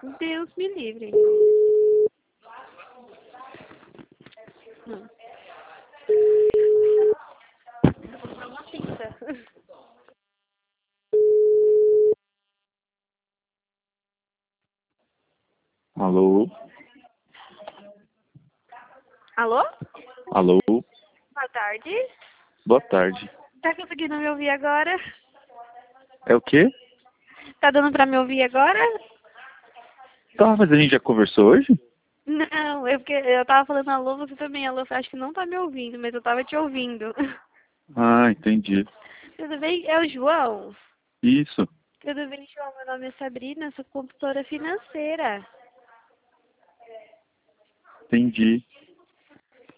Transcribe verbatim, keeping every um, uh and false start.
Deus me livre. Hum. Eu vou comprar uma pizza. Alô? Alô? Alô? Boa tarde. Boa tarde. Tá conseguindo me ouvir agora? É o quê? Tá dando pra me ouvir agora? Tá, mas a gente já conversou hoje? Não, eu, porque eu tava falando alô, você também alô. Acho que não tá me ouvindo, mas eu tava te ouvindo. Ah, entendi. Tudo bem? É o João? Isso. Tudo bem, João? Meu nome é Sabrina, sou consultora financeira. Entendi.